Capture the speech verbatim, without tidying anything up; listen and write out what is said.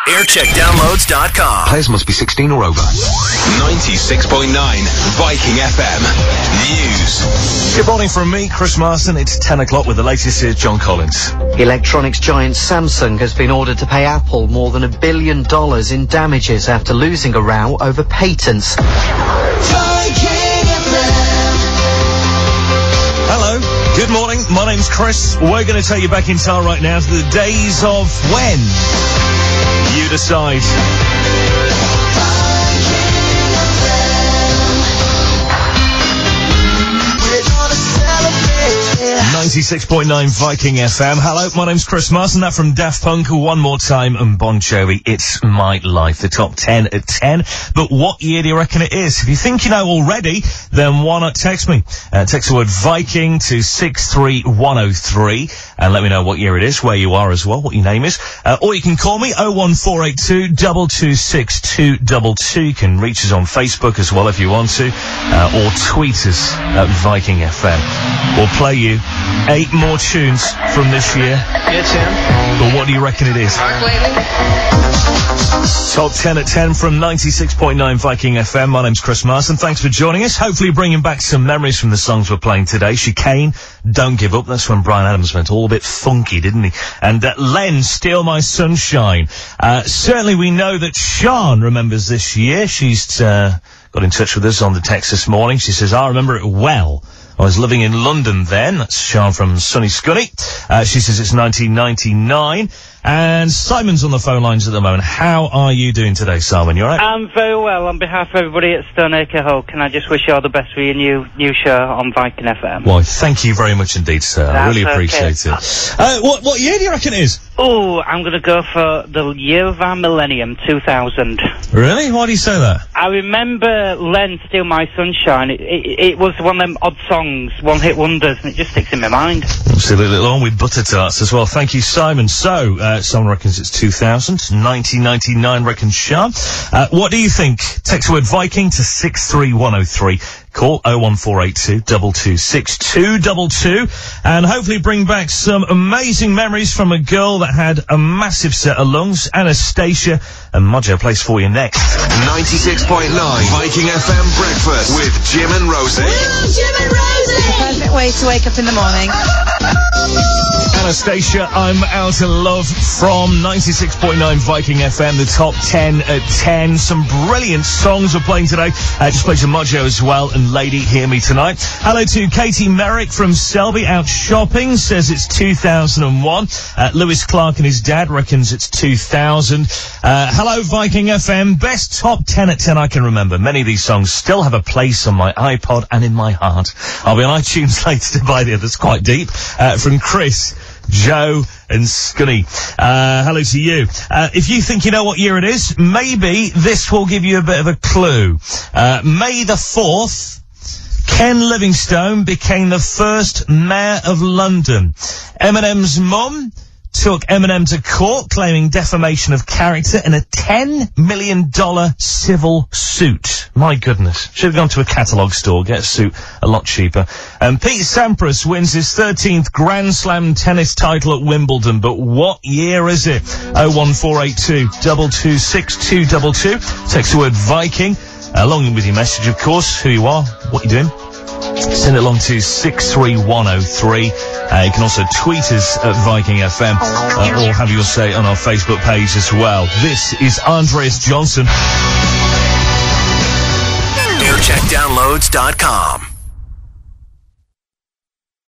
aircheck downloads dot com. Players must be sixteen or over. ninety-six point nine Viking F M. News. Good morning from me, Chris Marston. It's ten o'clock with the latest. Here's John Collins. Electronics giant Samsung has been ordered to pay Apple more than a billion dollars in damages after losing a row over patents. Hello, good morning. My name's Chris. We're going to take you back in time right now to the days of when. You decide. ninety-six point nine Viking F M. Hello, my name's Chris Marston. That from Daft Punk, One More Time, and Bon Jovi. It's My Life, the top ten at ten. But what year do you reckon it is? If you think you know already, then why not text me? Uh, text the word Viking to six three one oh three and let me know what year it is, where you are as well, what your name is. Uh, or you can call me oh one four eight two, two two six, two two two. You can reach us on Facebook as well if you want to, uh, or tweet us at Viking F M. We'll play you eight more tunes from this year. Yeah, Tim. But what do you reckon it is? Top ten at ten from ninety-six point nine Viking F M. My name's Chris Marston. Thanks for joining us. Hopefully bringing back some memories from the songs we're playing today. Chicane, Don't Give Up. That's when Bryan Adams went all a bit funky, didn't he? And uh, Len, Steal My Sunshine. Uh, certainly we know that Sian remembers this year. She's uh, got in touch with us on the text this morning. She says, I remember it well. I was living in London then. That's Sian from Sunny Scunny. Uh, she says it's nineteen ninety-nine. And Simon's on the phone lines at the moment. How are you doing today, Simon? You all right? I'm very well. On behalf of everybody at Stoneacre Hall, can I just wish you all the best for your new new show on Viking F M? Well, thank you very much indeed, sir. That's I really appreciate okay. it. Uh, what, what year do you reckon it is? Oh, I'm going to go for the year of our millennium, two thousand. Really? Why do you say that? I remember Len, Steal My Sunshine. It, it, it was one of them odd songs, one-hit wonders, and it just sticks in my mind. Absolutely. Along with Butter Tarts as well. Thank you, Simon. So, uh, someone reckons it's two thousand. nineteen ninety-nine reckons Sian. Uh, what do you think? Text the word Viking to six three one oh three. Call oh one four eight two, two two six, two two two and hopefully bring back some amazing memories from a girl that had a massive set of lungs. Anastasia, and Mojo plays for you next. ninety-six point nine Viking F M Breakfast with Jim and Rosie. Woo, Jim and Rosie! The perfect way to wake up in the morning. Anastasia, I'm Out of Love from ninety-six point nine Viking F M, the top ten at ten. Some brilliant songs we're playing today. Uh, just played some Mojo as well, and Lady Hear Me Tonight. Hello to Katie Merrick from Selby, out shopping, says it's two thousand one. Uh, Lewis Clark and his dad reckons it's two thousand. Uh, hello Viking F M, best top ten at ten I can remember. Many of these songs still have a place on my iPod and in my heart. I'll be on iTunes later to buy the others. Quite deep. Uh, from Chris, Joe and Scunny. Uh, hello to you. Uh, if you think you know what year it is, maybe this will give you a bit of a clue. Uh, May the fourth, Ken Livingstone became the first mayor of London. Eminem's mum took Eminem to court claiming defamation of character in a ten million dollars civil suit. My goodness. Should have gone to a catalogue store, get a suit a lot cheaper. And Pete Sampras wins his thirteenth Grand Slam tennis title at Wimbledon. But what year is it? oh one four eight two, two two six, two two two. Text the word Viking, along with your message, of course, who you are, what you're doing. Send it along to six three one oh three. Uh, you can also tweet us at Viking F M, uh, or have your say on our Facebook page as well. This is Andreas Johnson. aircheck downloads dot com.